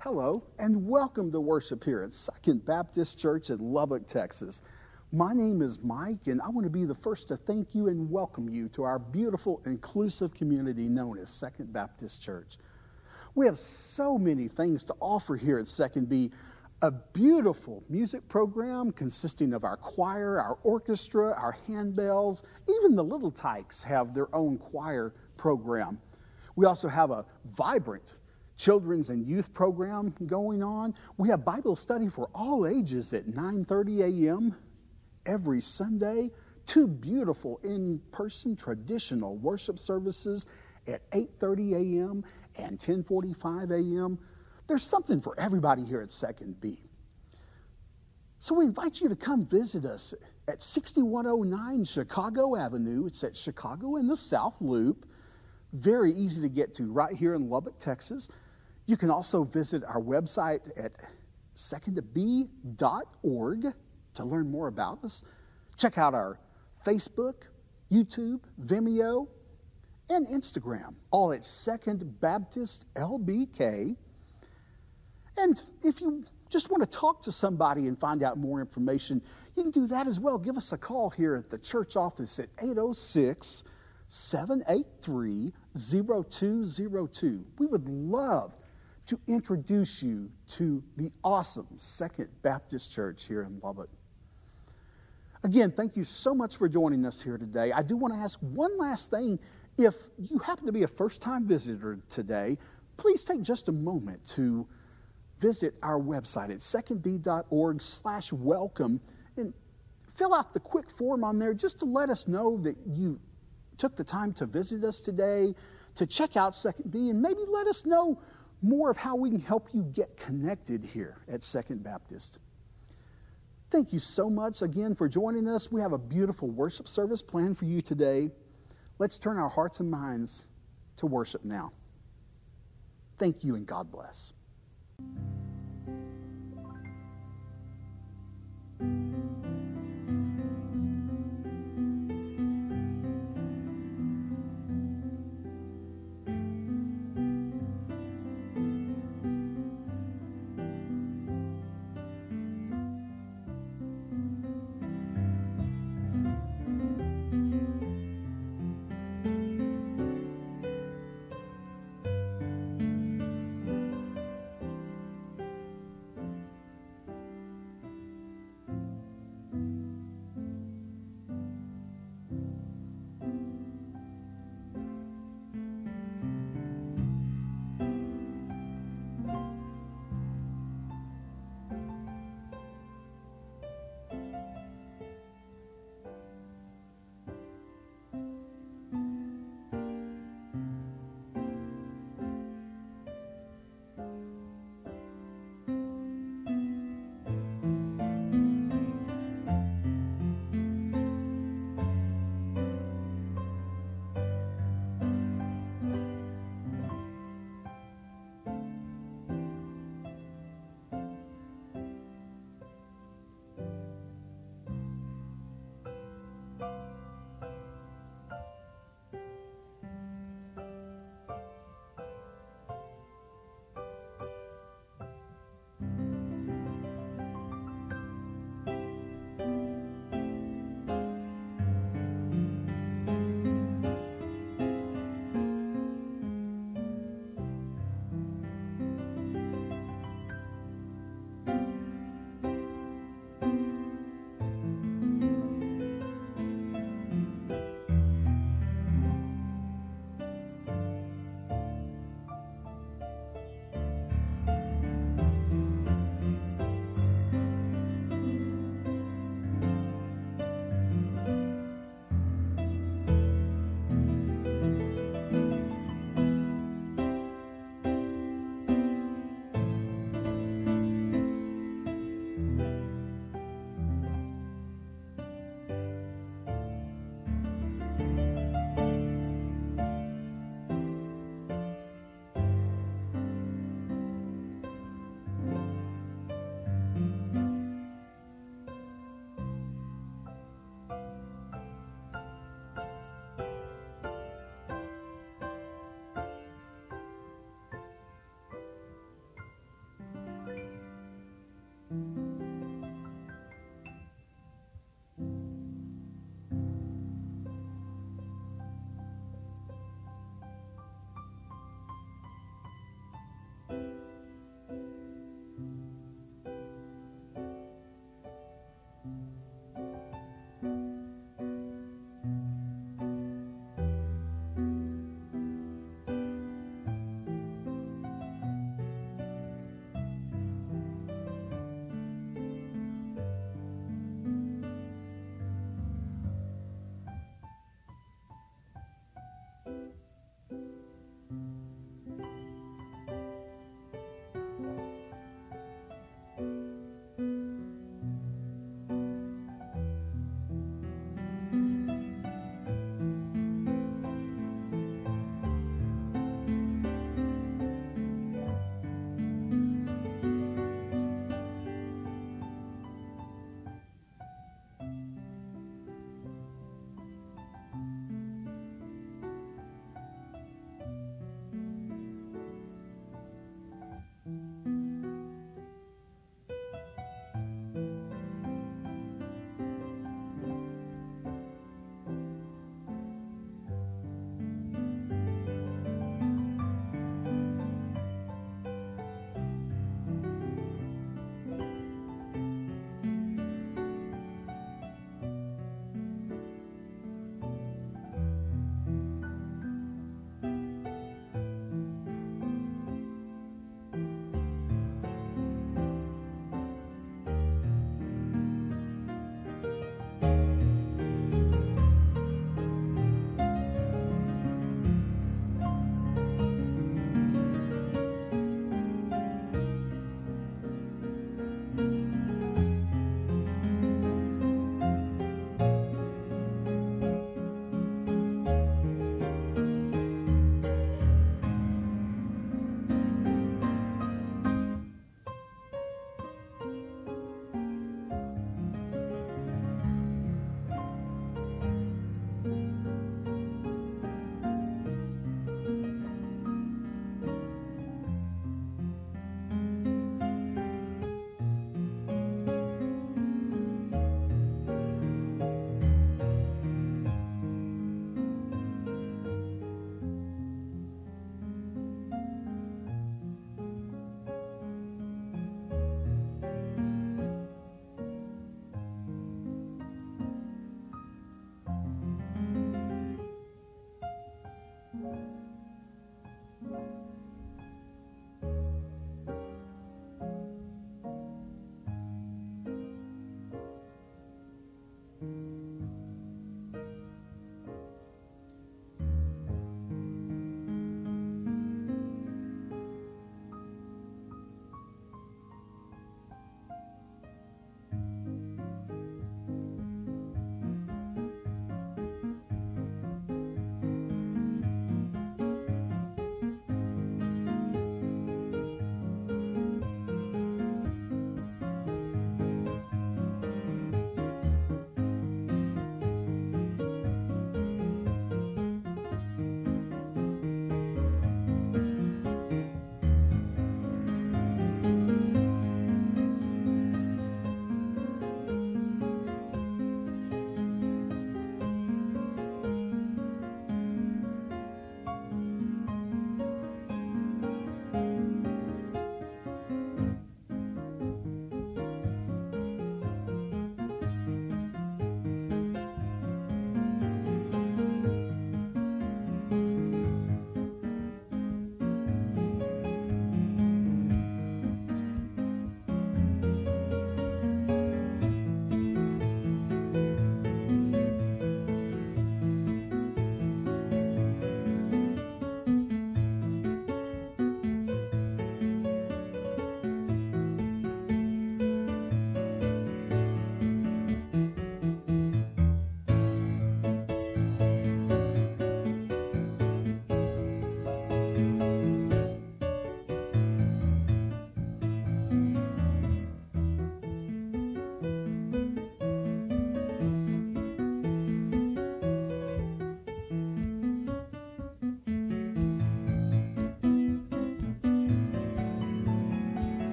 Hello, and welcome to worship here at Second Baptist Church in Lubbock, Texas. My name is Mike, and I want to be the first to thank you and welcome you to our beautiful, inclusive community known as Second Baptist Church. We have so many things to offer here at Second B. A beautiful music program consisting of our choir, our orchestra, our handbells. Even the Little Tykes have their own choir program. We also have a vibrant children's and youth program going on. We have Bible study for all ages at 9:30 a.m. every Sunday. Two beautiful in-person traditional worship services at 8:30 a.m. and 10:45 a.m. There's something for everybody here at Second B. So we invite you to come visit us at 6109 Chicago Avenue. It's at Chicago in the South Loop. Very easy to get to right here in Lubbock, Texas. You can also visit our website at secondb.org to learn more about us. Check out our Facebook, YouTube, Vimeo, and Instagram, all at Second Baptist LBK. And if you just want to talk to somebody and find out more information, you can do that as well. Give us a call here at the church office at 806-783-0202. We would love to introduce you to the awesome Second Baptist Church here in Lubbock. Again, thank you so much for joining us here today. I do want to ask one last thing. If you happen to be a first-time visitor today, please take just a moment to visit our website at secondb.org/welcome and fill out the quick form on there just to let us know that you took the time to visit us today, to check out Second B, and maybe let us know more of how we can help you get connected here at Second Baptist. Thank you so much again for joining us. We have a beautiful worship service planned for you today. Let's turn our hearts and minds to worship now. Thank you and God bless.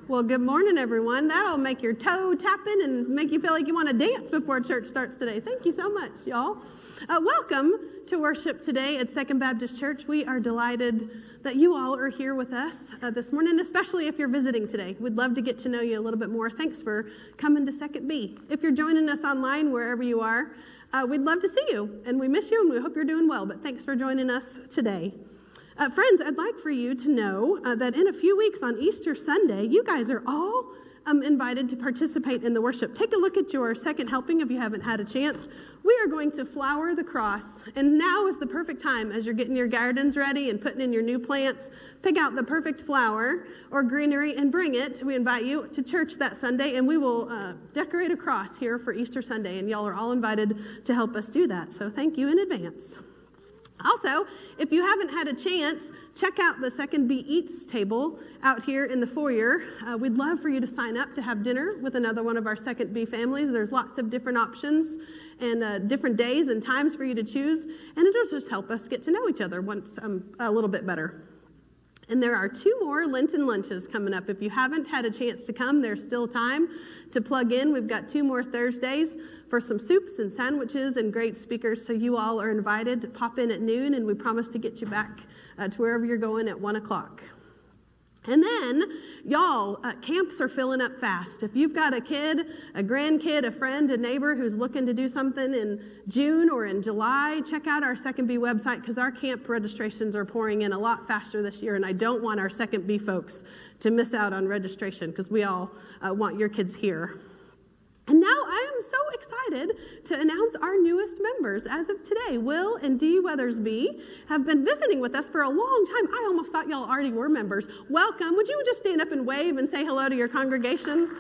Well, good morning, everyone. That'll make your toe tapping and make you feel like you want to dance before church starts today. Thank you so much, y'all. Welcome to worship today at Second Baptist Church. We are delighted that you all are here with us this morning, especially if you're visiting today. We'd love to get to know you a little bit more. Thanks for coming to Second B. If you're joining us online, wherever you are, we'd love to see you, and we miss you, and we hope you're doing well, but thanks for joining us today. Friends, I'd like for you to know that in a few weeks on Easter Sunday, you guys are all invited to participate in the worship. Take a look at your second helping if you haven't had a chance. We are going to flower the cross, and now is the perfect time as you're getting your gardens ready and putting in your new plants. Pick out the perfect flower or greenery and bring it. We invite you to church that Sunday, and we will decorate a cross here for Easter Sunday, and y'all are all invited to help us do that. So thank you in advance. Also, if you haven't had a chance, check out the Second B Eats table out here in the foyer. We'd love for you to sign up to have dinner with another one of our Second B families. There's lots of different options and different days and times for you to choose, and it'll just help us get to know each other once a little bit better. And there are 2 more Lenten lunches coming up. If you haven't had a chance to come, there's still time to plug in. We've got 2 more Thursdays for some soups and sandwiches and great speakers. So you all are invited to pop in at noon, and we promise to get you back to wherever you're going at 1 o'clock. And then, y'all, camps are filling up fast. If you've got a kid, a grandkid, a friend, a neighbor who's looking to do something in June or in July, check out our Second B website because our camp registrations are pouring in a lot faster this year, and I don't want our Second B folks to miss out on registration because we all want your kids here. And now I am so excited to announce our newest members. As of today, Will and Dee Weathersby have been visiting with us for a long time. I almost thought y'all already were members. Welcome. Would you just stand up and wave and say hello to your congregation?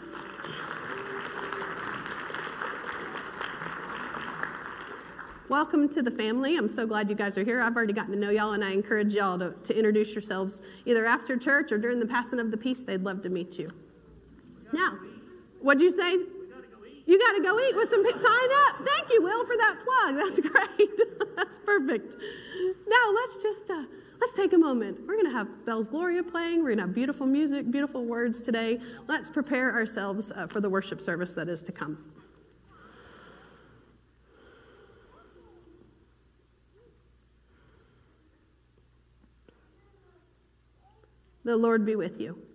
Welcome to the family. I'm so glad you guys are here. I've already gotten to know y'all, and I encourage y'all to introduce yourselves either after church or during the passing of the peace. They'd love to meet you. Now, what'd you say? You got to go eat with some people. Sign up. Thank you, Will, for that plug. That's great. That's perfect. Now, let's take a moment. We're going to have Bell's Gloria playing. We're going to have beautiful music, beautiful words today. Let's prepare ourselves for the worship service that is to come. The Lord be with you.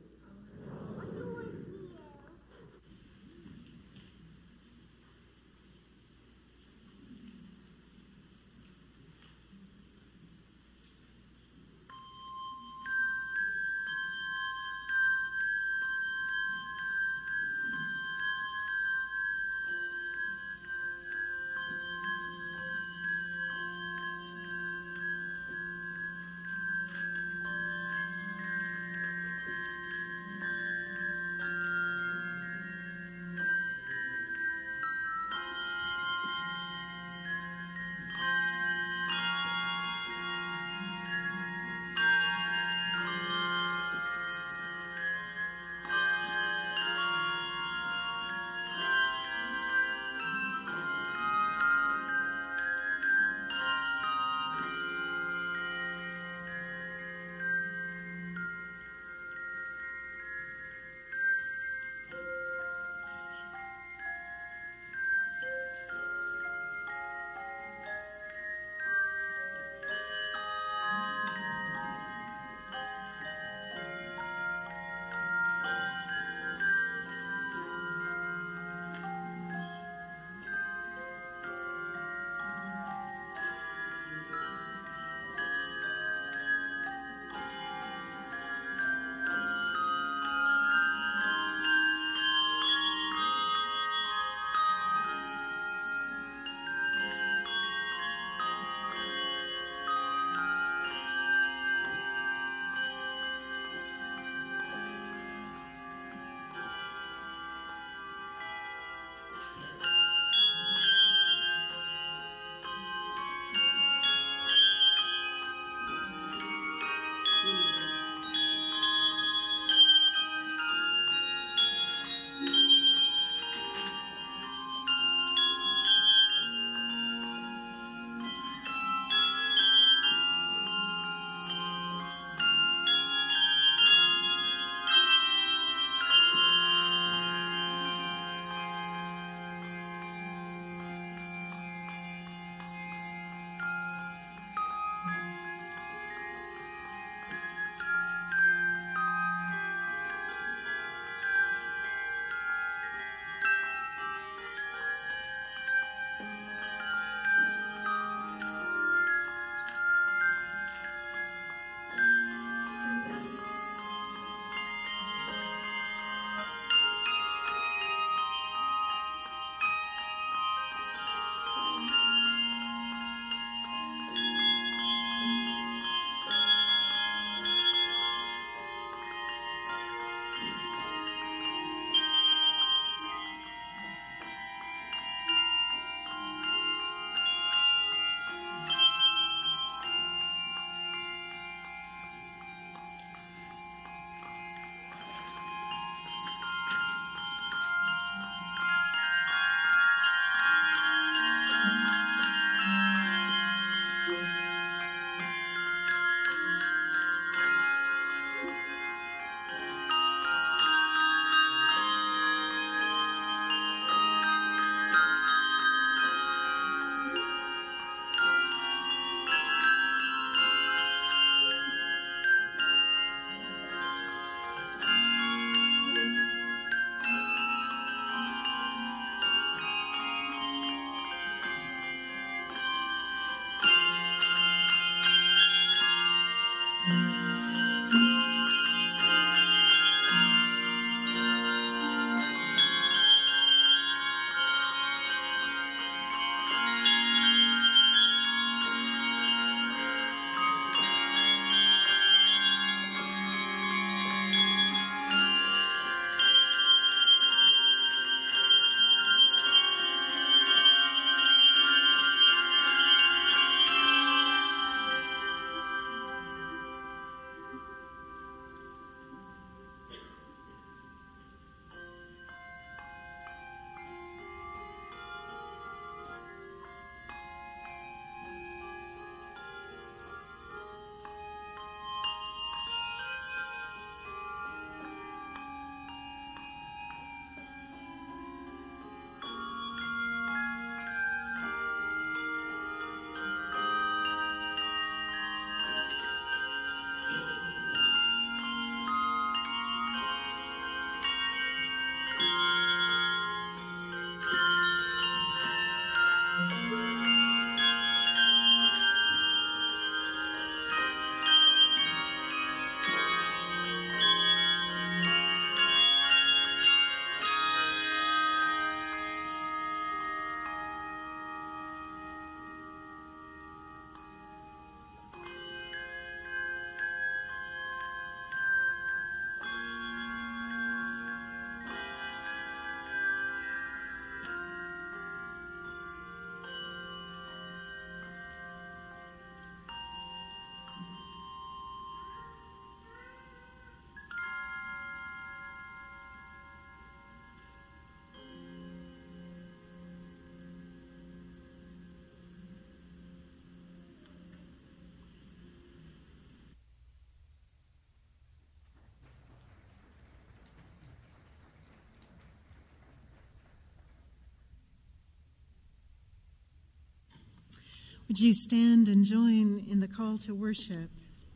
Would you stand and join in the call to worship?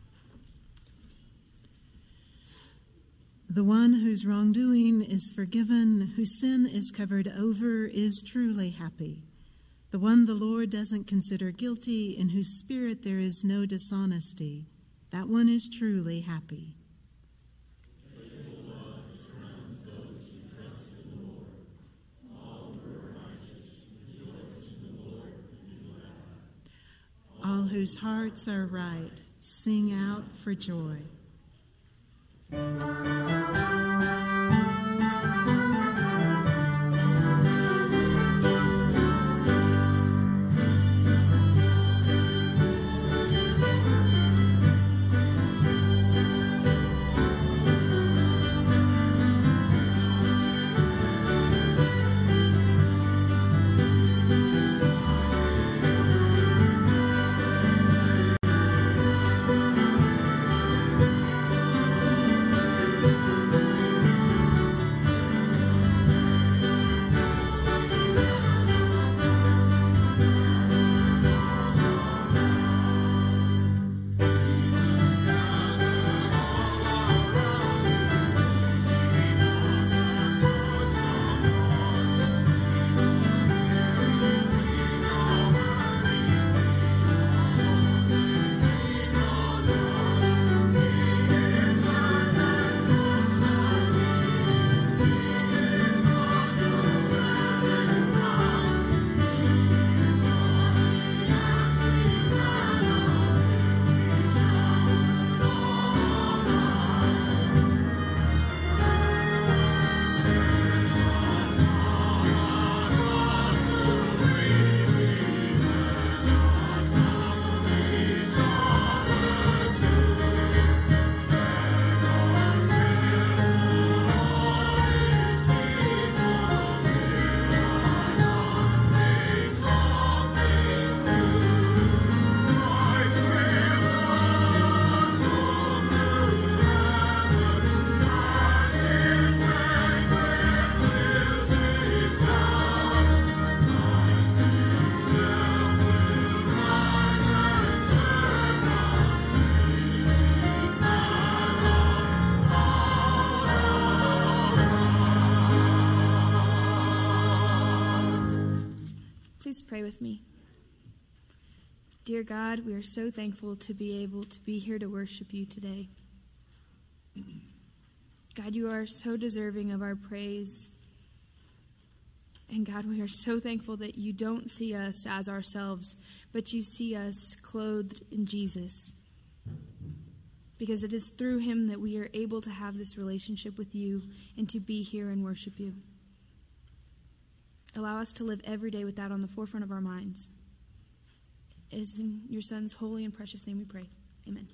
The one whose wrongdoing is forgiven, whose sin is covered over, is truly happy. The one the Lord doesn't consider guilty, in whose spirit there is no dishonesty, that one is truly happy. All whose hearts are right, sing out for joy. Please pray with me. Dear God, we are so thankful to be able to be here to worship you today. God, you are so deserving of our praise. And God, we are so thankful that you don't see us as ourselves, but you see us clothed in Jesus. Because it is through him that we are able to have this relationship with you and to be here and worship you. Allow us to live every day with that on the forefront of our minds. It is in your Son's holy and precious name we pray. Amen.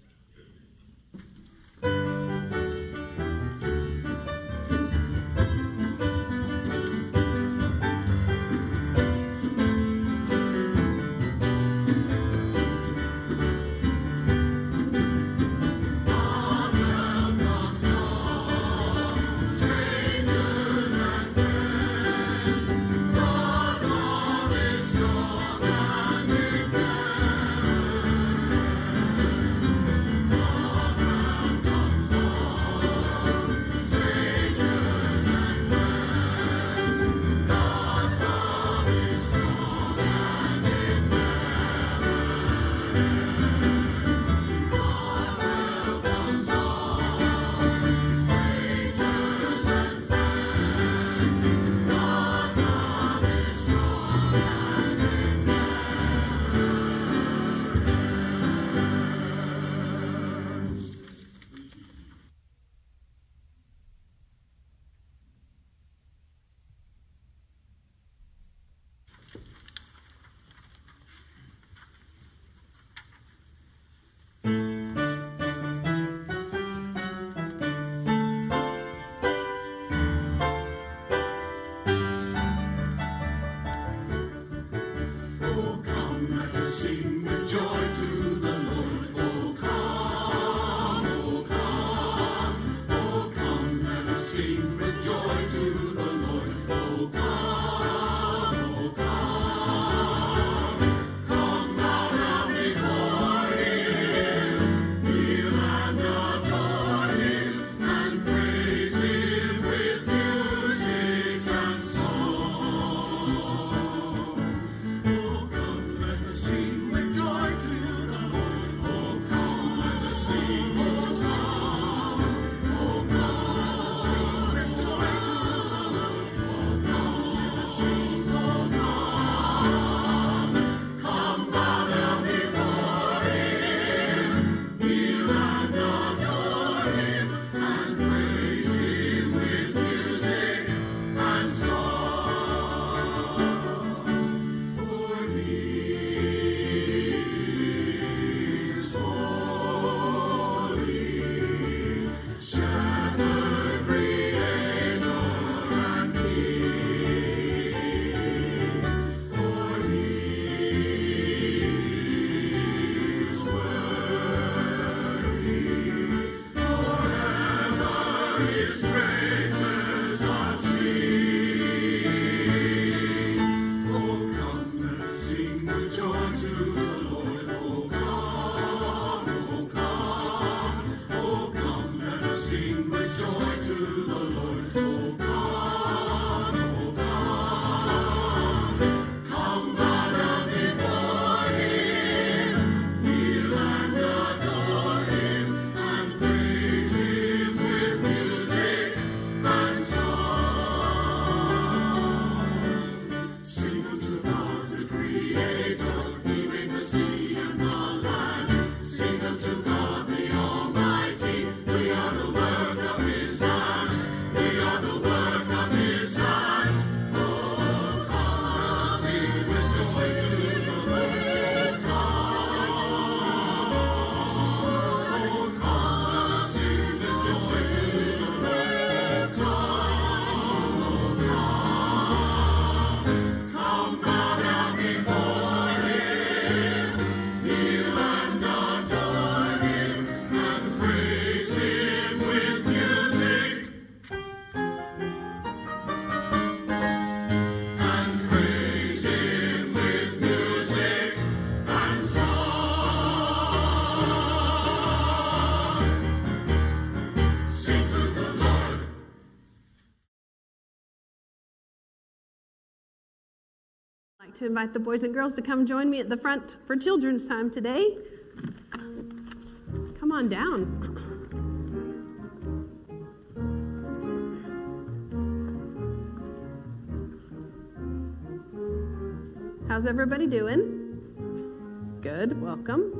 I'd like to invite the boys and girls to come join me at the front for children's time today. Come on down. How's everybody doing? Good, welcome.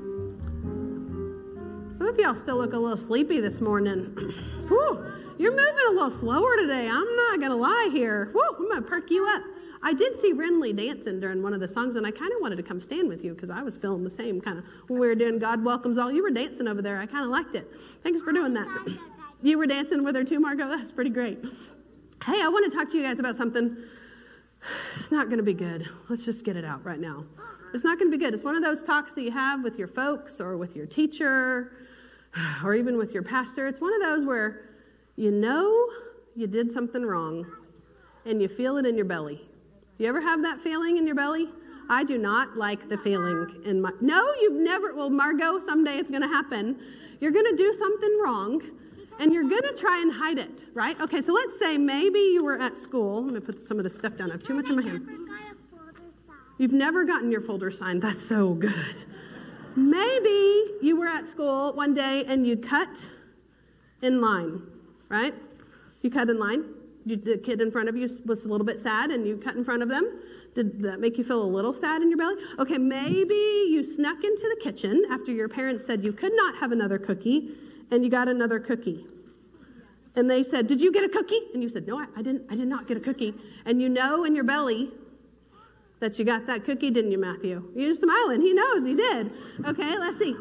Some of y'all still look a little sleepy this morning. Whew, you're moving a little slower today. I'm not going to lie here. Whew, I'm going to perk you up. I did see Renly dancing during one of the songs, and I kind of wanted to come stand with you because I was feeling the same kind of when we were doing God Welcomes All. You were dancing over there. I kind of liked it. Thanks for doing that. You were dancing with her too, Margot? That's pretty great. Hey, I want to talk to you guys about something. It's not going to be good. Let's just get it out right now. It's not going to be good. It's one of those talks that you have with your folks or with your teacher or even with your pastor. It's one of those where you know you did something wrong and you feel it in your belly. You ever have that feeling in your belly? I do not like the feeling in my... No, you've never... Well, Margot, someday it's going to happen. You're going to do something wrong, and you're going to try and hide it, right? Okay, so let's say maybe you were at school. Let me put some of this stuff down. I have too much in my hand. You've never gotten your folder signed. That's so good. Maybe you were at school one day, and you cut in line, right? You cut in line. The kid in front of you was a little bit sad and you cut in front of them. Did that make you feel a little sad in your belly? Okay, maybe you snuck into the kitchen after your parents said you could not have another cookie and you got another cookie. And they said, "Did you get a cookie?" And you said, "No, I didn't. I did not get a cookie." And you know in your belly that you got that cookie, didn't you, Matthew? You're smiling. He knows you did. Okay, let's see.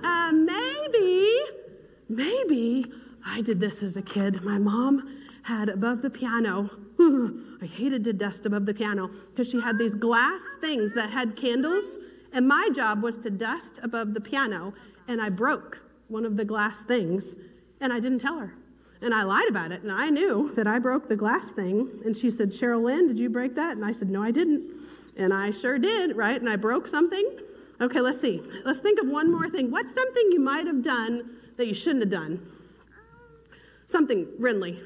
Maybe I did this as a kid. My mom had above the piano, I hated to dust above the piano because she had these glass things that had candles, and my job was to dust above the piano, and I broke one of the glass things, and I didn't tell her. And I lied about it, and I knew that I broke the glass thing, and she said, "Cheryl Lynn, did you break that?" And I said, "No, I didn't." And I sure did, right? And I broke something. Okay, let's see. Let's think of one more thing. What's something you might have done that you shouldn't have done? Something, Renly.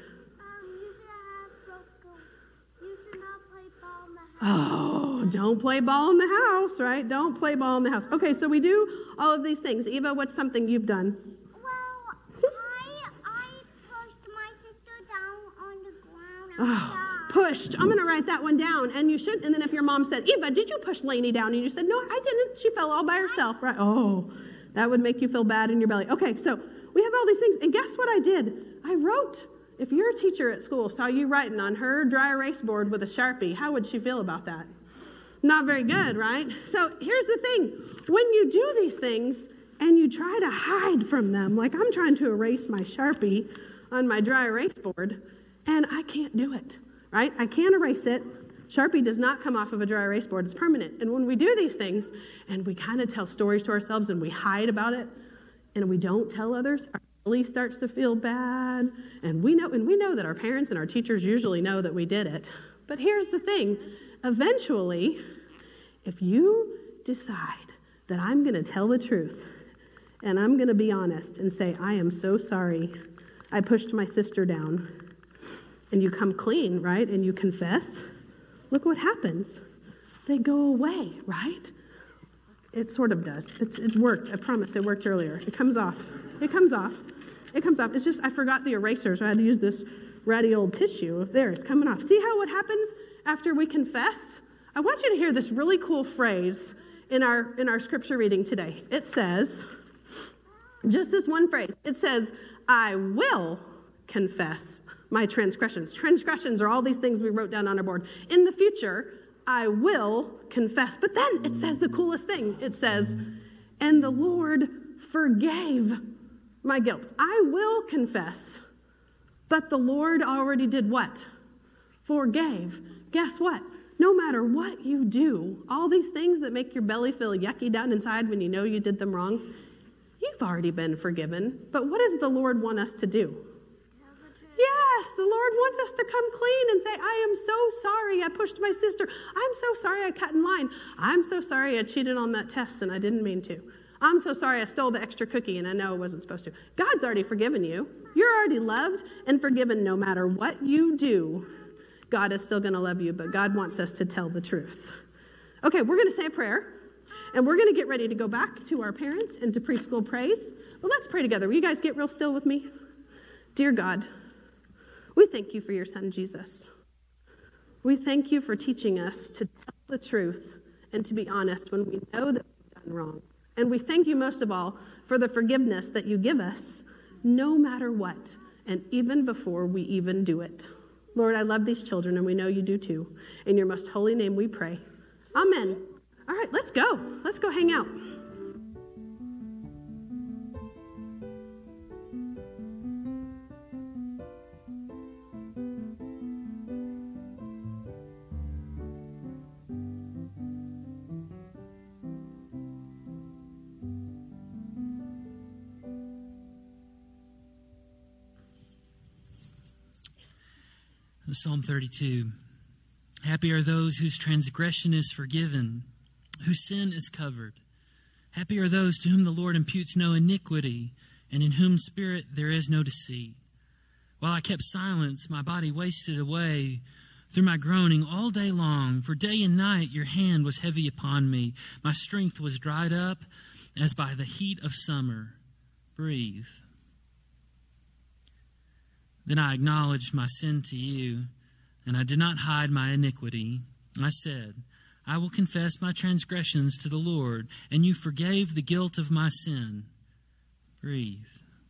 Oh, don't play ball in the house, right? Don't play ball in the house. Okay, so we do all of these things. Eva, what's something you've done? Well, I pushed my sister down on the ground. Oh, pushed. I'm going to write that one down. And you should. And then if your mom said, "Eva, did you push Lainey down?" And you said, "No, I didn't. She fell all by herself," right? Oh, that would make you feel bad in your belly. Okay, so we have all these things. And guess what I did? I wrote. If your teacher at school saw you writing on her dry erase board with a Sharpie, how would she feel about that? Not very good, right? So here's the thing. When you do these things and you try to hide from them, like I'm trying to erase my Sharpie on my dry erase board, and I can't do it, right? I can't erase it. Sharpie does not come off of a dry erase board. It's permanent. And when we do these things and we kind of tell stories to ourselves and we hide about it and we don't tell others, our belly starts to feel bad, and we know that our parents and our teachers usually know that we did it. But here's the thing. Eventually, if you decide that I'm going to tell the truth and I'm going to be honest and say, "I am so sorry. I pushed my sister down. And you come clean, right? And you confess. Look what happens. They go away, right? It sort of does. It's worked. I promise. It worked earlier. It comes off. It comes off. It comes off. It's just I forgot the eraser, so I had to use this ratty old tissue. There, it's coming off. See how what happens after we confess? I want you to hear this really cool phrase in our scripture reading today. It says, just this one phrase. It says, I will confess my transgressions. Transgressions are all these things we wrote down on our board. In the future, I will confess. But then it says the coolest thing. It says, and the Lord forgave my guilt. I will confess. But the Lord already did what? Forgave. Guess what? No matter what you do, all these things that make your belly feel yucky down inside when you know you did them wrong, you've already been forgiven. But what does the Lord want us to do? Yes, the Lord wants us to come clean and say, I am so sorry I pushed my sister. I'm so sorry I cut in line. I'm so sorry I cheated on that test and I didn't mean to. I'm so sorry I stole the extra cookie and I know I wasn't supposed to. God's already forgiven you. You're already loved and forgiven no matter what you do. God is still going to love you, but God wants us to tell the truth. Okay, we're going to say a prayer, and we're going to get ready to go back to our parents and to preschool praise. But let's pray together. Will you guys get real still with me? Dear God, we thank you for your son, Jesus. We thank you for teaching us to tell the truth and to be honest when we know that we've done wrong. And we thank you most of all for the forgiveness that you give us no matter what, and even before we even do it. Lord, I love these children, and we know you do too. In your most holy name we pray. Amen. All right, let's go. Let's go hang out. Psalm 32. Happy are those whose transgression is forgiven, whose sin is covered. Happy are those to whom the Lord imputes no iniquity, and in whose spirit there is no deceit. While I kept silence, my body wasted away through my groaning all day long. For day and night your hand was heavy upon me. My strength was dried up as by the heat of summer. Breathe. Then I acknowledged my sin to you, and I did not hide my iniquity. I said, I will confess my transgressions to the Lord, and you forgave the guilt of my sin. Breathe.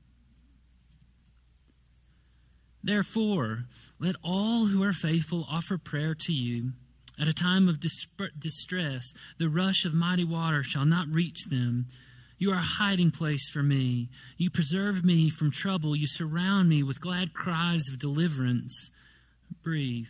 Therefore, let all who are faithful offer prayer to you. At a time of distress, the rush of mighty water shall not reach them. You are a hiding place for me. You preserve me from trouble. You surround me with glad cries of deliverance. Breathe.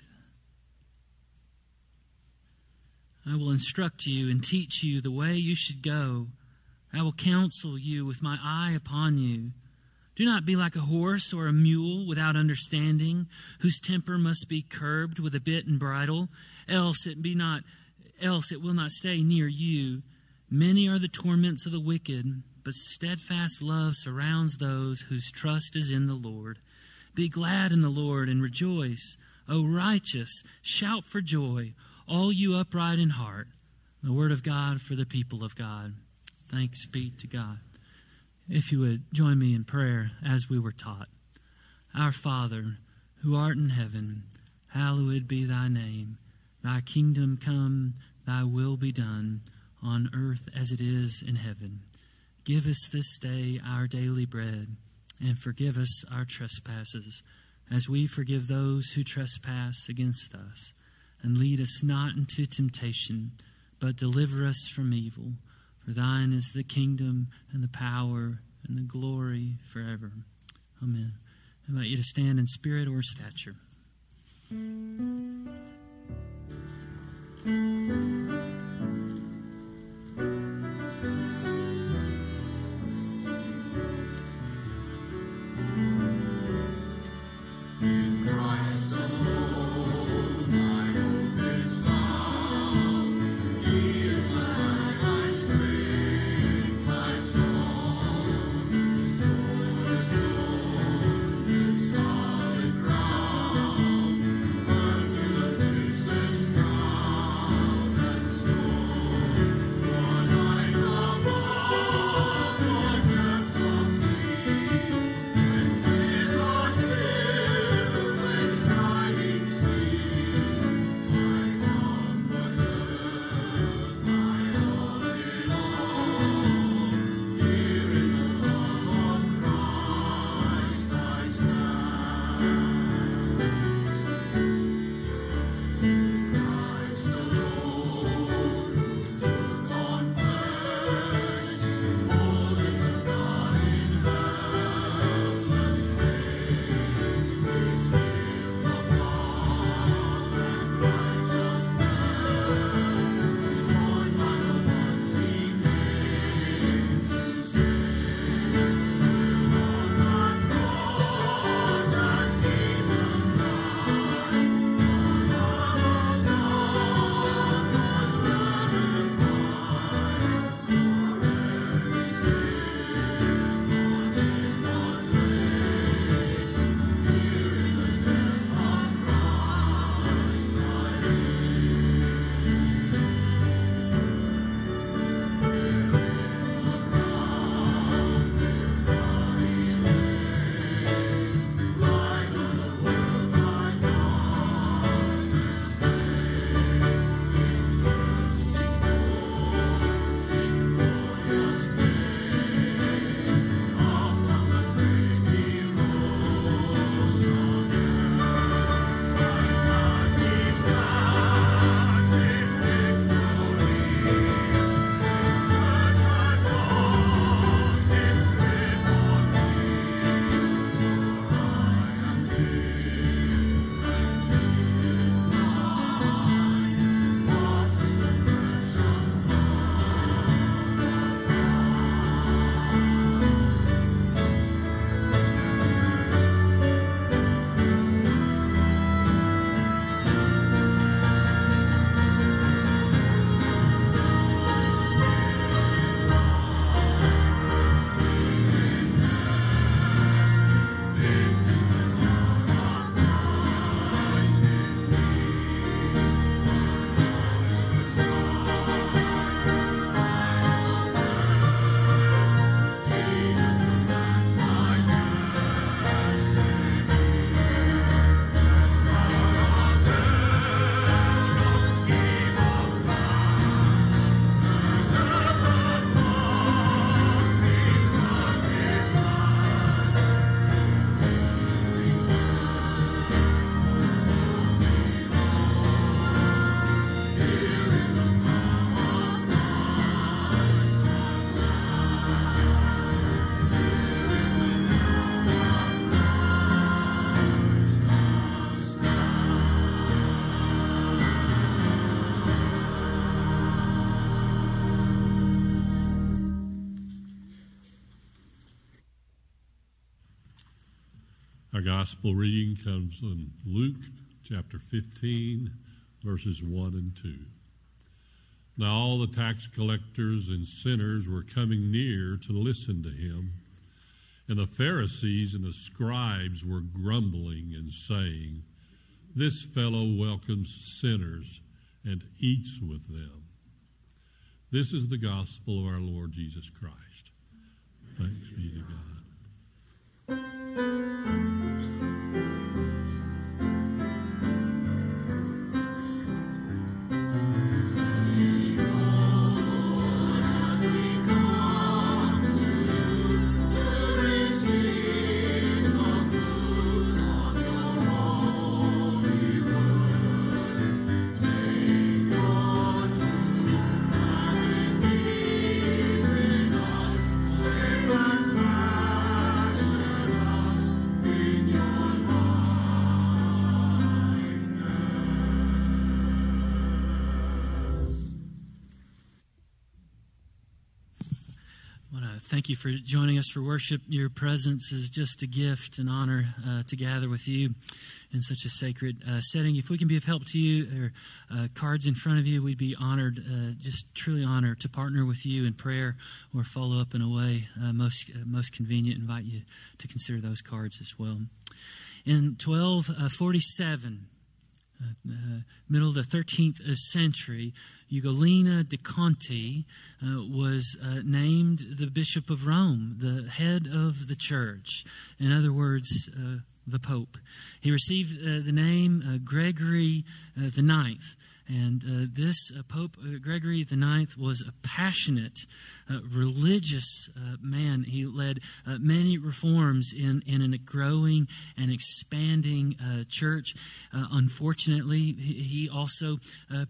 I will instruct you and teach you the way you should go. I will counsel you with my eye upon you. Do not be like a horse or a mule without understanding, whose temper must be curbed with a bit and bridle, else it will not stay near you. Many are the torments of the wicked, but steadfast love surrounds those whose trust is in the Lord. Be glad in the Lord and rejoice. O righteous, shout for joy, all you upright in heart. The word of God for the people of God. Thanks be to God. If you would join me in prayer as we were taught. Our Father, who art in heaven, hallowed be thy name. Thy kingdom come, thy will be done, on earth as it is in heaven. Give us this day our daily bread, and forgive us our trespasses, as we forgive those who trespass against us. And lead us not into temptation, but deliver us from evil. For thine is the kingdom and the power and the glory forever. Amen. I invite you to stand in spirit or stature. Our gospel reading comes from Luke chapter 15, verses 1 and 2. Now all the tax collectors and sinners were coming near to listen to him, and the Pharisees and the scribes were grumbling and saying, "This fellow welcomes sinners and eats with them." This is the gospel of our Lord Jesus Christ. Thanks be to God. Thank you for joining us for worship. Your presence is just a gift and honor to gather with you in such a sacred setting. If we can be of help to you, there are cards in front of you. We'd be honored, just truly honored, to partner with you in prayer or follow up in a way most convenient. Invite you to consider those cards as well. In 1247, middle of the 13th century, Ugolino de Conti was named the Bishop of Rome, the head of the church. In other words, the Pope. He received the name Gregory the Ninth. And this Pope Gregory IX was a passionate, religious man. He led many reforms in a growing and expanding church. Unfortunately, he also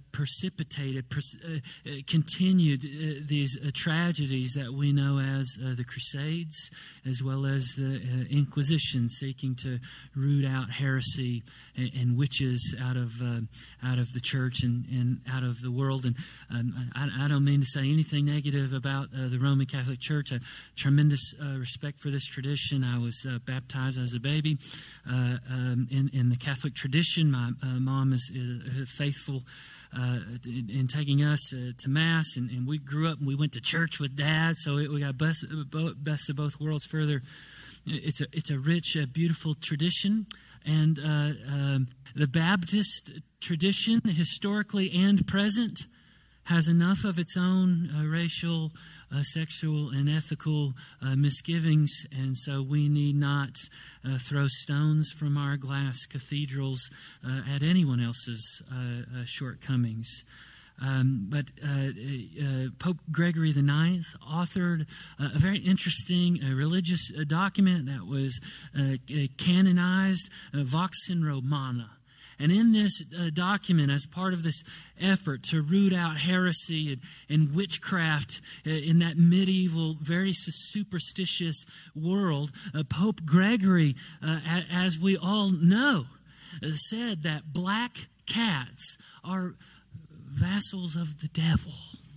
continued these tragedies that we know as the Crusades, as well as the Inquisition, seeking to root out heresy and witches out of the church and out of the world. And I don't mean to say anything negative about the Roman Catholic Church. I have tremendous respect for this tradition. I was baptized as a baby in the Catholic tradition. My mom is faithful in taking us to Mass, and we grew up and we went to church with Dad, so we got best of both worlds. Further, it's a rich, beautiful tradition. And the Baptist tradition, historically and present, has enough of its own racial, sexual, and ethical misgivings, and so we need not throw stones from our glass cathedrals at anyone else's shortcomings. But Pope Gregory IX authored a very interesting religious document that was canonized, Vox in Romana. And in this document, as part of this effort to root out heresy and witchcraft in that medieval, very superstitious world, Pope Gregory, as we all know, said that black cats are vassals of the devil.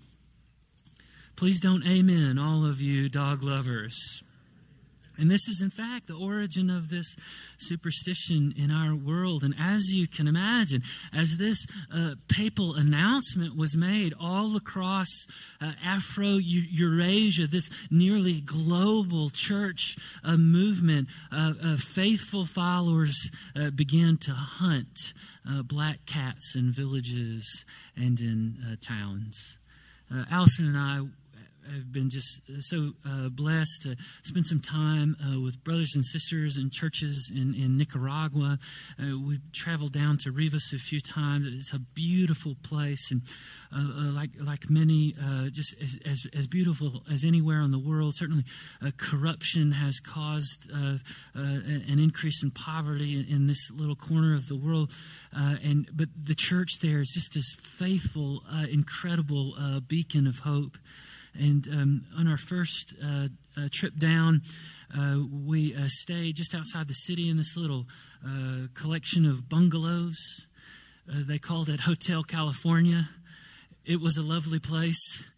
Please don't amen, all of you dog lovers. And this is, in fact, the origin of this superstition in our world. And as you can imagine, as this papal announcement was made all across Afro-Eurasia, this nearly global church movement, faithful followers began to hunt black cats in villages and in towns. Allison and I have been just so blessed to spend some time with brothers and sisters in churches in Nicaragua. We've traveled down to Rivas a few times. It's a beautiful place, and like many, just as beautiful as anywhere in the world. Certainly, corruption has caused an increase in poverty in this little corner of the world. But the church there is just this faithful, incredible beacon of hope. And on our first trip down, we stayed just outside the city in this little collection of bungalows. They called it Hotel California. It was a lovely place.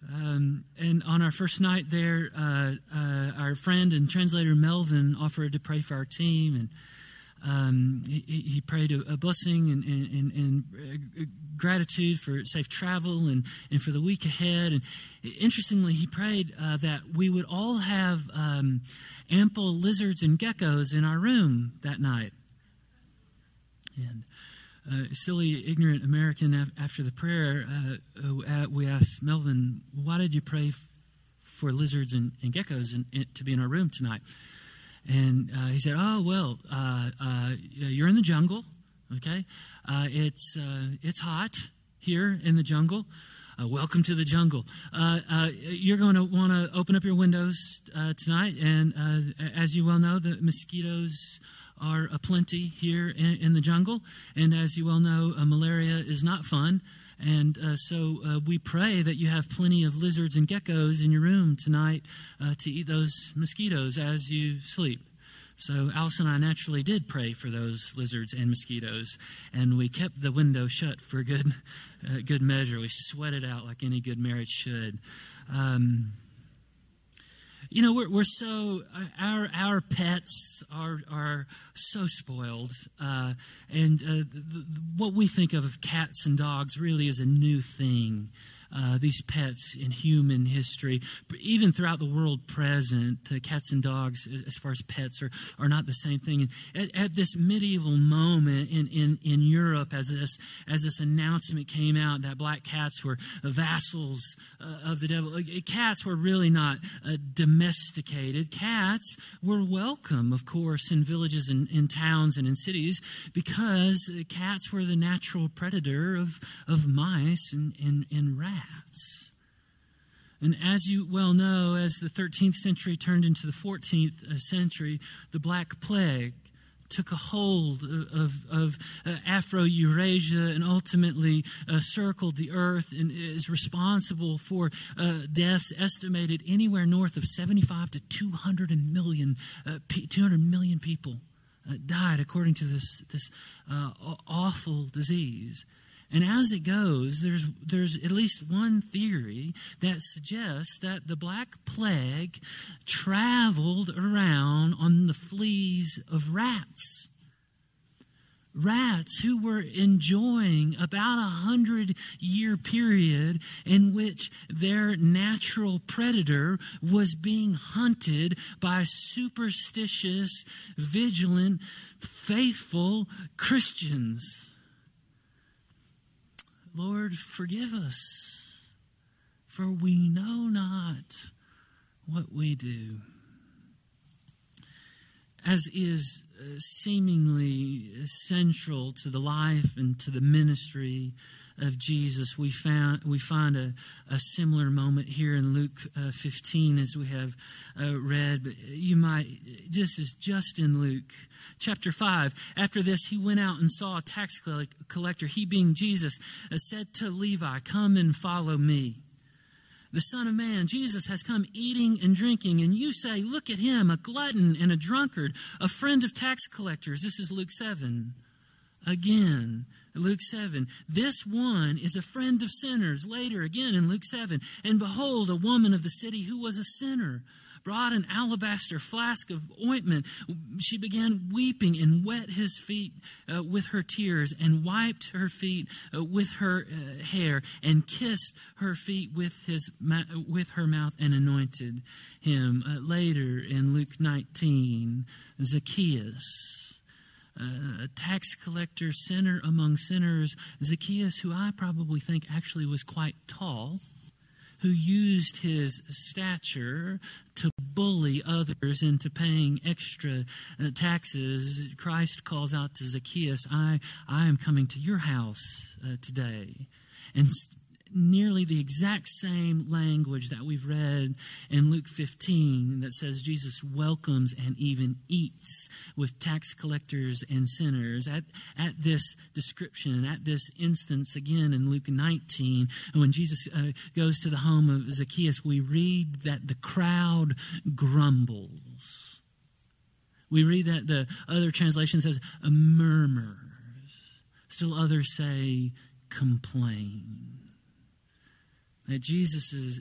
And on our first night there, our friend and translator Melvin offered to pray for our team, and he prayed a blessing and gratitude for safe travel and for the week ahead. And interestingly, he prayed that we would all have ample lizards and geckos in our room that night. And silly, ignorant American, after the prayer, we asked Melvin, why did you pray for lizards and geckos to be in our room tonight? And he said, oh, well, you're in the jungle, okay? It's hot here in the jungle. Welcome to the jungle. You're going to want to open up your windows tonight, and as you well know, the mosquitoes are aplenty here in the jungle, and as you well know, malaria is not fun, and so we pray that you have plenty of lizards and geckos in your room tonight to eat those mosquitoes as you sleep. So Alice and I naturally did pray for those lizards and mosquitoes, and we kept the window shut for good measure. We sweated out like any good marriage should. We're so our pets are so spoiled, and what we think of cats and dogs really is a new thing. These pets in human history, even throughout the world present, cats and dogs, as far as pets, are not the same thing. And at this medieval moment in Europe, as this announcement came out that black cats were vassals of the devil, cats were really not domesticated. Cats were welcome, of course, in villages and in towns and in cities, because cats were the natural predator of mice and rats. And as you well know, as the 13th century turned into the 14th century, the Black Plague took a hold of Afro-Eurasia and ultimately circled the earth and is responsible for deaths estimated anywhere north of 75 to 200 million people died according to this awful disease. And as it goes, there's at least one theory that suggests that the Black Plague traveled around on the fleas of rats. Rats who were enjoying about 100-year period in which their natural predator was being hunted by superstitious, vigilant, faithful Christians. Lord, forgive us, for we know not what we do. As is seemingly central to the life and to the ministry of Jesus, we find a similar moment here in Luke 15 as we have read. But you might, this is just in Luke chapter 5. After this, he went out and saw a tax collector. He, being Jesus, said to Levi, "Come and follow me. The Son of Man, Jesus, has come eating and drinking, and you say, 'Look at him, a glutton and a drunkard, a friend of tax collectors.'" This is Luke 7. Again, Luke 7. "This one is a friend of sinners." Later, again in Luke 7. "And behold, a woman of the city who was a sinner brought an alabaster flask of ointment. She began weeping and wet his feet with her tears and wiped her feet with her hair and kissed her feet with her mouth and anointed him." Later in Luke 19, Zacchaeus, a tax collector, sinner among sinners. Zacchaeus, who I probably think actually was quite tall, who used his stature to bully others into paying extra taxes. Christ calls out to Zacchaeus, I am coming to your house today. And nearly the exact same language that we've read in Luke 15 that says Jesus welcomes and even eats with tax collectors and sinners. At this description, at this instance again in Luke 19, when Jesus goes to the home of Zacchaeus, we read that the crowd grumbles. We read that the other translation says murmurs. Still others say complain. That Jesus'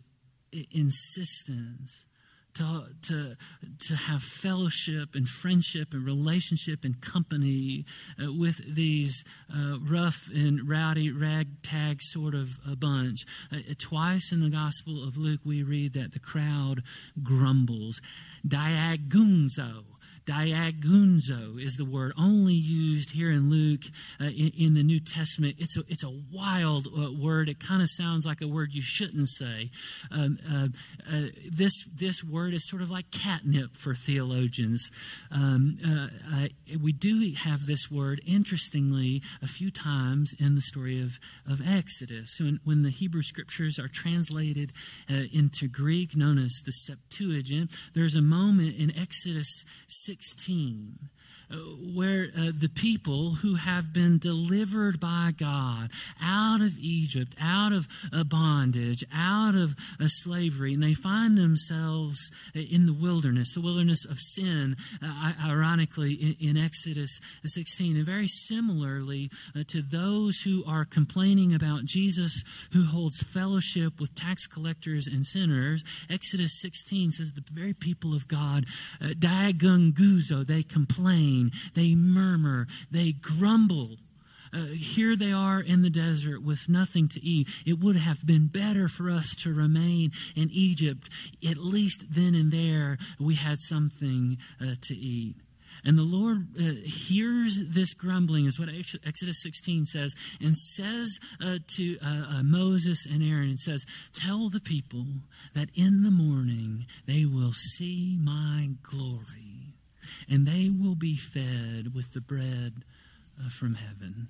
insistence to have fellowship and friendship and relationship and company with these rough and rowdy ragtag sort of a bunch. Twice in the Gospel of Luke we read that the crowd grumbles. Diagunzo is the word only used here in Luke in the New Testament. It's a wild word. It kind of sounds like a word you shouldn't say. This word is sort of like catnip for theologians. We do have this word, interestingly, a few times in the story of Exodus. When the Hebrew Scriptures are translated into Greek, known as the Septuagint, there's a moment in Exodus 16 where the people who have been delivered by God out of Egypt, out of bondage, out of slavery, and they find themselves in the wilderness of sin, ironically, in Exodus 16. And very similarly to those who are complaining about Jesus, who holds fellowship with tax collectors and sinners, Exodus 16 says the very people of God, diagunguzo, they complain, they murmur, they grumble. Here they are in the desert with nothing to eat. It would have been better for us to remain in Egypt. At least then and there we had something to eat. And the Lord hears this grumbling, is what Exodus 16 says, and says to Moses and Aaron, and says, tell the people that in the morning they will see my glory, and they will be fed with the bread from heaven.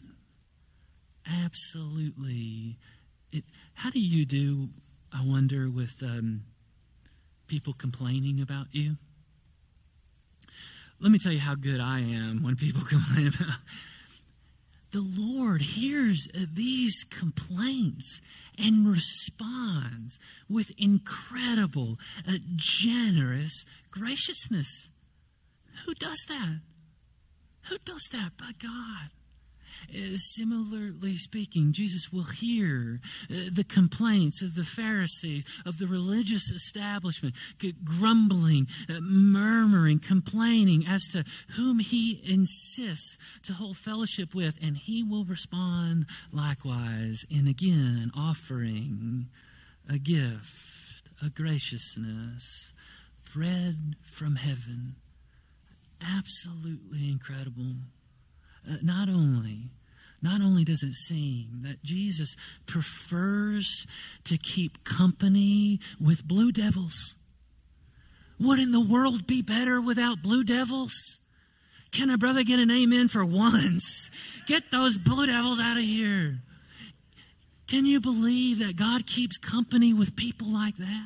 Absolutely. How do you do, I wonder, with people complaining about you? Let me tell you how good I am when people complain about. The Lord hears these complaints and responds with incredible, generous graciousness. Who does that? Who does that but God? Similarly speaking, Jesus will hear the complaints of the Pharisees, of the religious establishment, grumbling, murmuring, complaining as to whom he insists to hold fellowship with, and he will respond likewise in again offering a gift, a graciousness, bread from heaven. Absolutely incredible. Not only does it seem that Jesus prefers to keep company with blue devils. Wouldn't the world be better without blue devils? Can a brother get an amen for once? Get those blue devils out of here. Can you believe that God keeps company with people like that?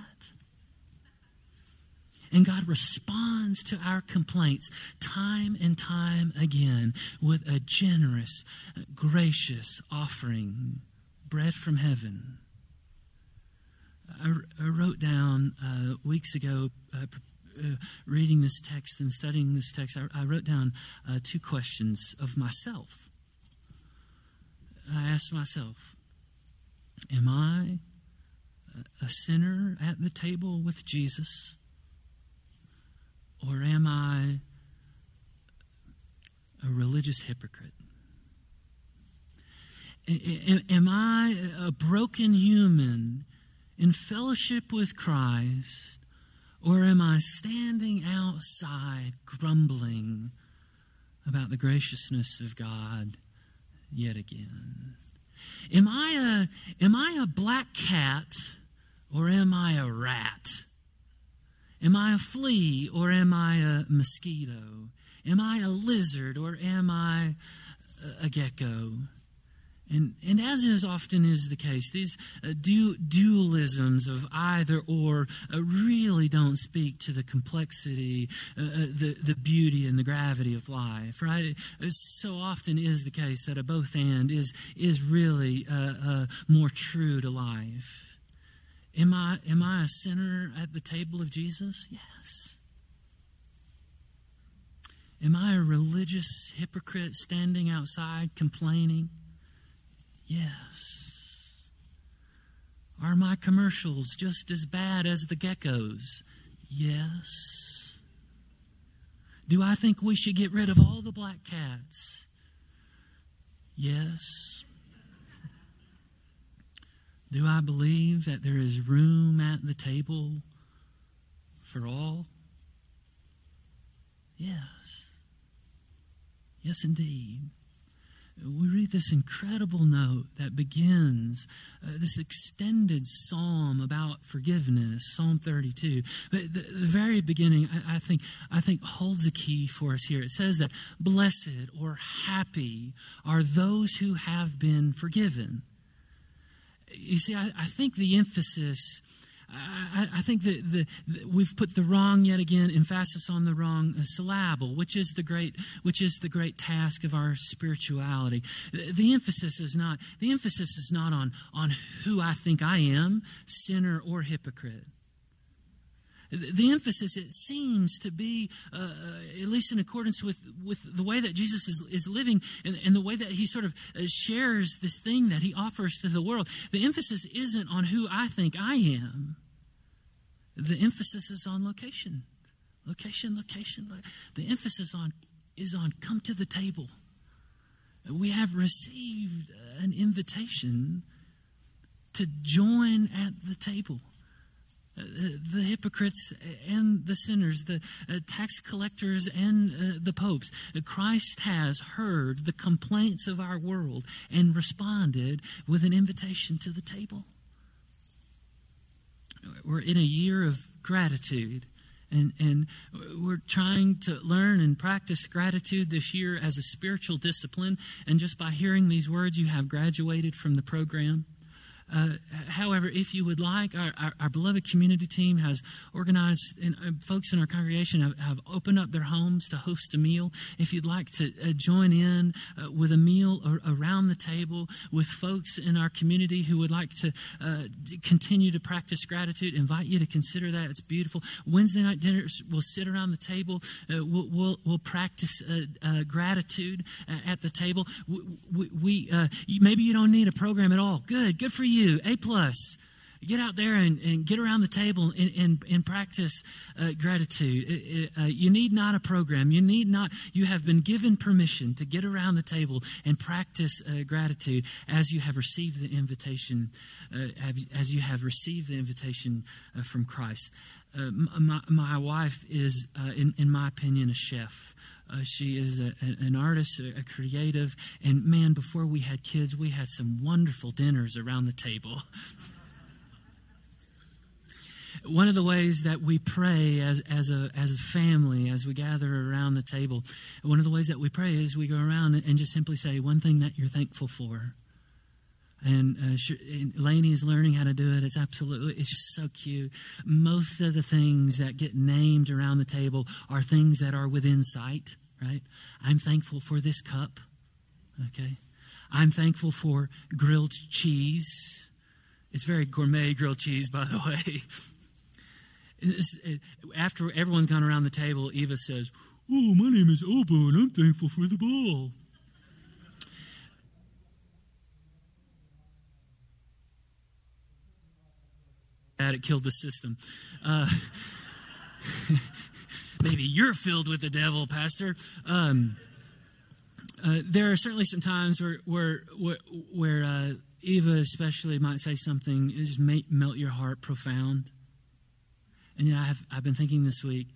And God responds to our complaints time and time again with a generous, gracious offering, bread from heaven. I wrote down weeks ago, reading this text and studying this text, I wrote down two questions of myself. I asked myself, am I a sinner at the table with Jesus? Or am I a religious hypocrite? Am I a broken human in fellowship with Christ? Or am I standing outside grumbling about the graciousness of God yet again? Am I a black cat or am I a rat? Am I a flea or am I a mosquito? Am I a lizard or am I a gecko? And as is often is the case, these dualisms of either or really don't speak to the complexity, the beauty and the gravity of life, right? It so often is the case that a both and is really more true to life. Am I a sinner at the table of Jesus? Yes. Am I a religious hypocrite standing outside complaining? Yes. Are my commercials just as bad as the geckos? Yes. Do I think we should get rid of all the black cats? Yes. Do I believe that there is room at the table for all? Yes. Yes, indeed. We read this incredible note that begins this extended psalm about forgiveness, Psalm 32. But the very beginning, I think holds a key for us here. It says that blessed or happy are those who have been forgiven. You see, I think the emphasis, I think that we've put the wrong, yet again, emphasis on the wrong syllable, which is the great task of our spirituality. The emphasis is not on who I think I am, sinner or hypocrite. The emphasis, it seems to be, at least in accordance with the way that Jesus is living and the way that he sort of shares this thing that he offers to the world. The emphasis isn't on who I think I am. The emphasis is on location. Location. The emphasis is on come to the table. We have received an invitation to join at the table. The hypocrites and the sinners, the tax collectors and the popes. Christ has heard the complaints of our world and responded with an invitation to the table. We're in a year of gratitude, and we're trying to learn and practice gratitude this year as a spiritual discipline. And just by hearing these words, you have graduated from the program. However, if you would like, our beloved community team has organized, and folks in our congregation have opened up their homes to host a meal. If you'd like to join in with a meal around the table with folks in our community who would like to continue to practice gratitude, invite you to consider that. It's beautiful. Wednesday night dinners, we'll sit around the table. We'll practice gratitude at the table. Maybe you don't need a program at all. Good for you. A+. Get out there and get around the table and practice gratitude. You need not a program. You have been given permission to get around the table and practice gratitude as you have received the invitation, from Christ. My wife is, in my opinion, a chef. She is an artist, a creative, and man, before we had kids, we had some wonderful dinners around the table. One of the ways that we pray as a family, as we gather around the table, one of the ways that we pray is we go around and just simply say one thing that you're thankful for. And Lainey is learning how to do it. It's just so cute. Most of the things that get named around the table are things that are within sight, right? I'm thankful for this cup, okay? I'm thankful for grilled cheese. It's very gourmet grilled cheese, by the way. After everyone's gone around the table, Eva says, "Oh, my name is Obo, and I'm thankful for the ball." It killed the system. Maybe you're filled with the devil, Pastor. There are certainly some times where Eva especially might say something that just may melt your heart profound. And yet I've been thinking this week,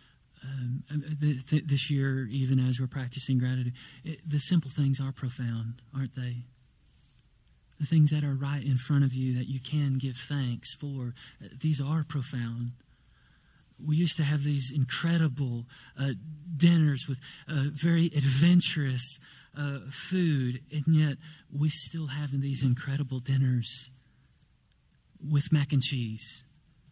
this year, even as we're practicing gratitude, the simple things are profound, aren't they? The things that are right in front of you that you can give thanks for, these are profound. We used to have these incredible dinners with very adventurous food, and yet we still have these incredible dinners with mac and cheese.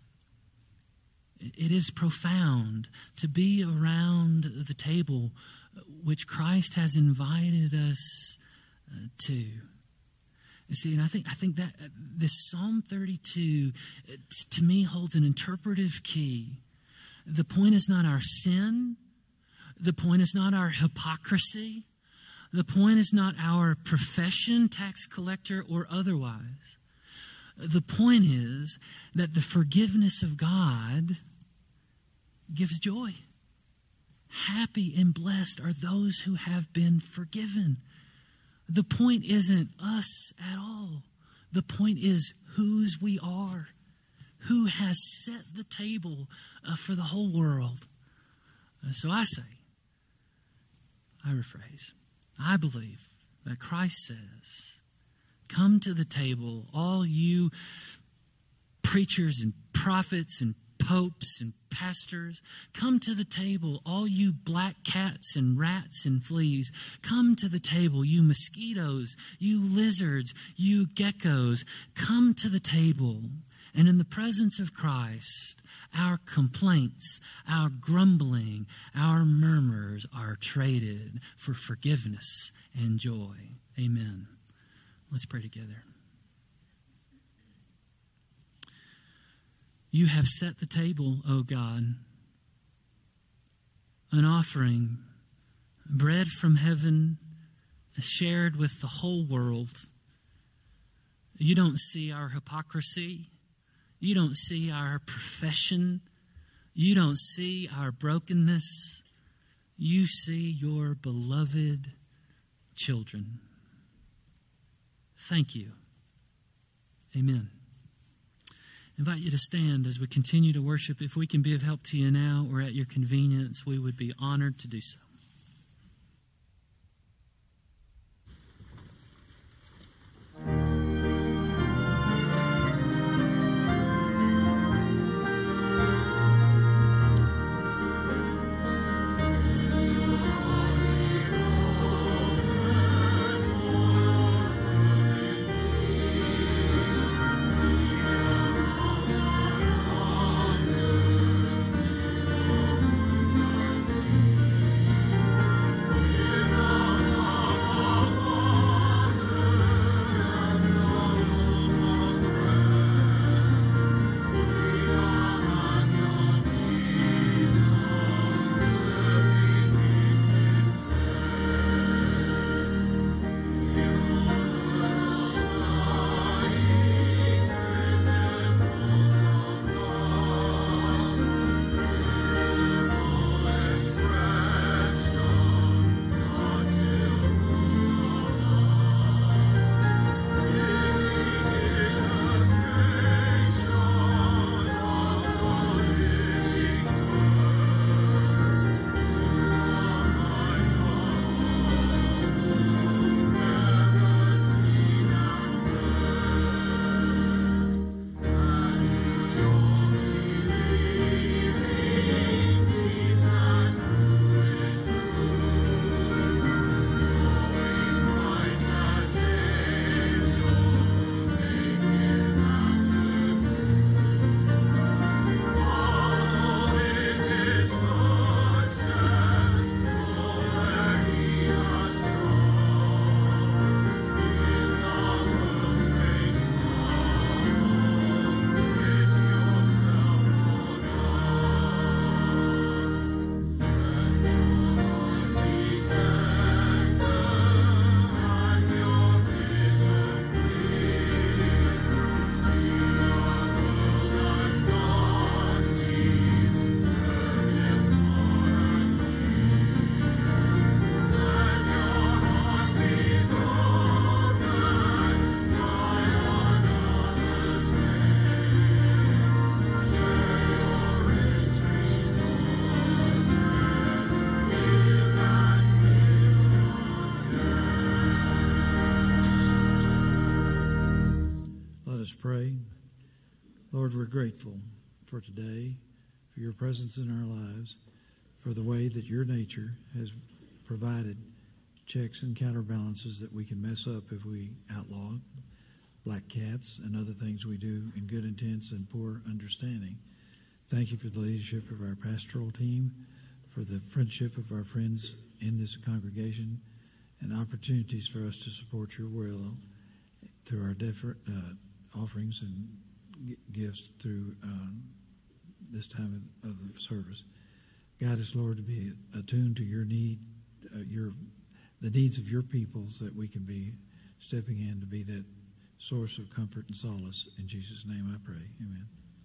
It is profound to be around the table which Christ has invited us to. You see, and I think that this Psalm 32, to me, holds an interpretive key. The point is not our sin. The point is not our hypocrisy. The point is not our profession, tax collector or otherwise. The point is that the forgiveness of God gives joy. Happy and blessed are those who have been forgiven. The point isn't us at all. The point is whose we are, who has set the table for the whole world. So I rephrase, I believe that Christ says, come to the table, all you preachers and prophets and popes and pastors. Come to the table, all you black cats and rats and fleas. Come to the table, you mosquitoes, you lizards, you geckos. Come to the table. And in the presence of Christ, our complaints, our grumbling, our murmurs are traded for forgiveness and joy. Amen. Let's pray together. You have set the table, O God, an offering, bread from heaven, shared with the whole world. You don't see our hypocrisy. You don't see our profession. You don't see our brokenness. You see your beloved children. Thank you. Amen. I invite you to stand as we continue to worship. If we can be of help to you now or at your convenience, we would be honored to do so. Pray. Lord, we're grateful for today, for your presence in our lives, for the way that your nature has provided checks and counterbalances that we can mess up if we outlaw black cats and other things we do in good intents and poor understanding. Thank you for the leadership of our pastoral team, for the friendship of our friends in this congregation, and opportunities for us to support your will through our different offerings and gifts through this time of the service. Guide us, Lord, to be attuned to your need, the needs of your people, so that we can be stepping in to be that source of comfort and solace. In Jesus' name I pray. Amen.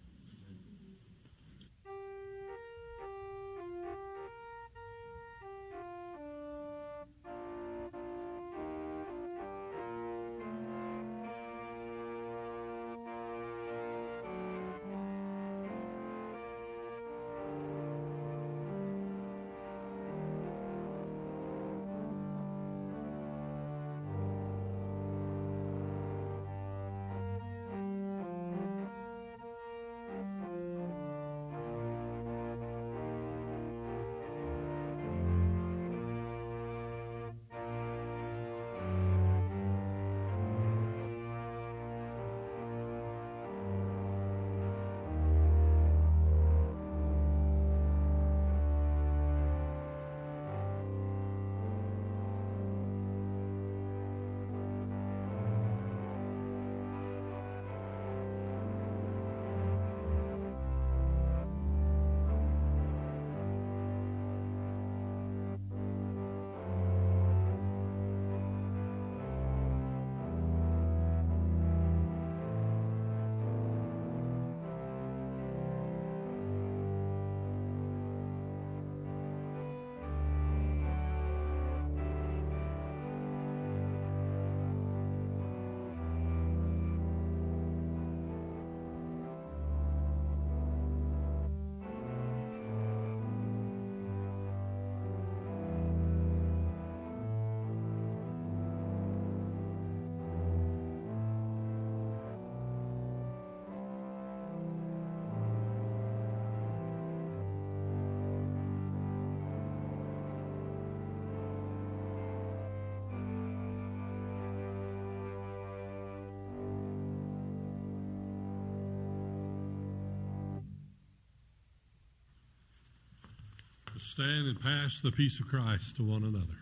To stand and pass the peace of Christ to one another.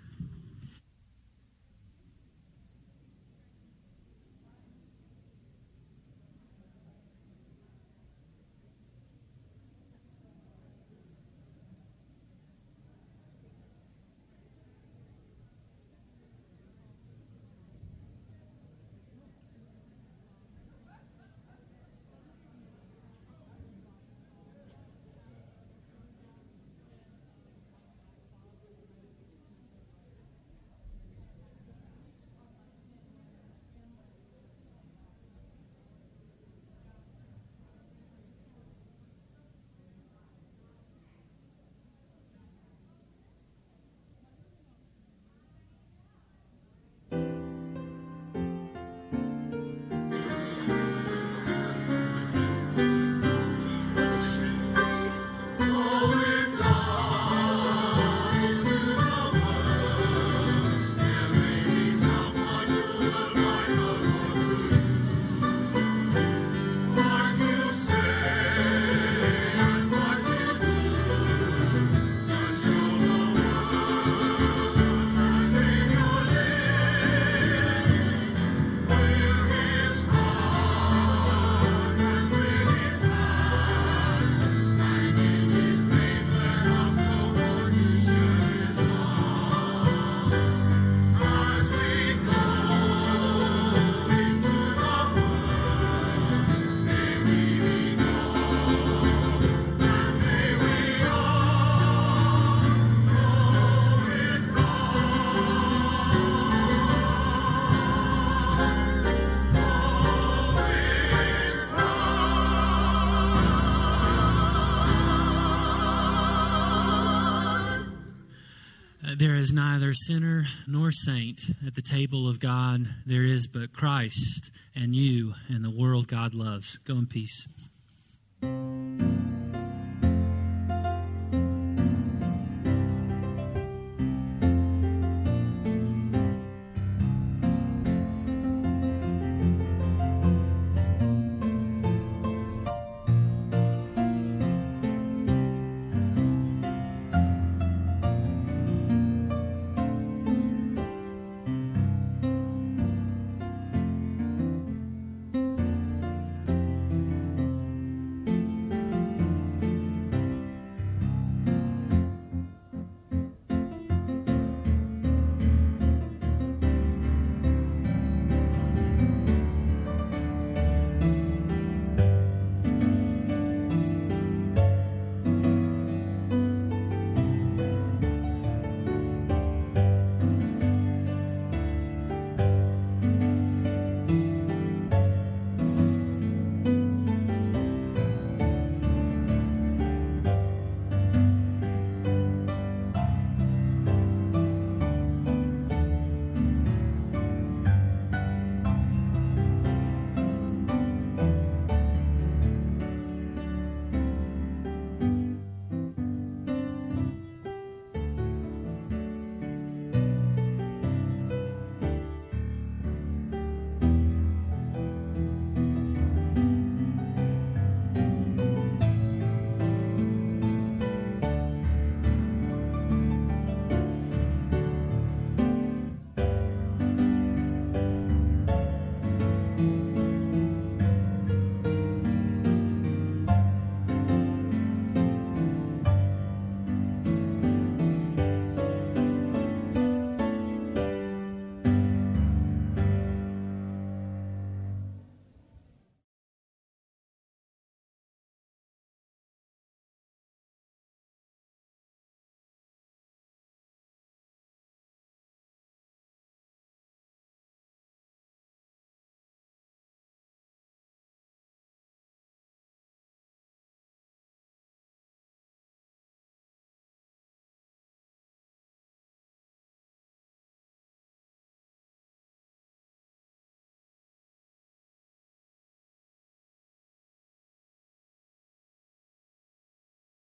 There is neither sinner nor saint at the table of God. There is but Christ and you and the world God loves. Go in peace.